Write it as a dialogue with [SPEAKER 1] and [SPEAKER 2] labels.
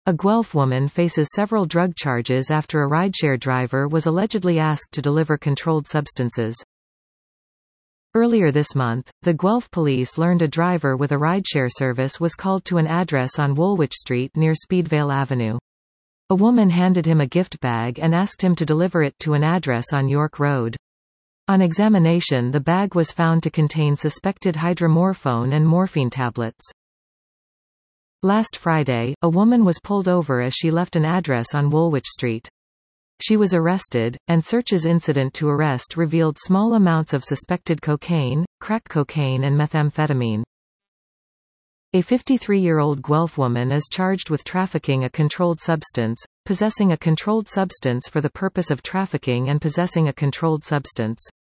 [SPEAKER 1] A Guelph woman faces several drug charges after a rideshare driver was allegedly asked to deliver controlled substances. Earlier this month, the Guelph police learned a driver with a rideshare service was called to an address on Woolwich Street near Speedvale Avenue. A woman handed him a gift bag and asked him to deliver it to an address on York Road. On examination, the bag was found to contain suspected hydromorphone and morphine tablets. Last Friday, a woman was pulled over as she left an address on Woolwich Street. She was arrested, and searches incident to arrest revealed small amounts of suspected cocaine, crack cocaine and methamphetamine. A 53-year-old Guelph woman is charged with trafficking a controlled substance, possessing a controlled substance for the purpose of trafficking and possessing a controlled substance.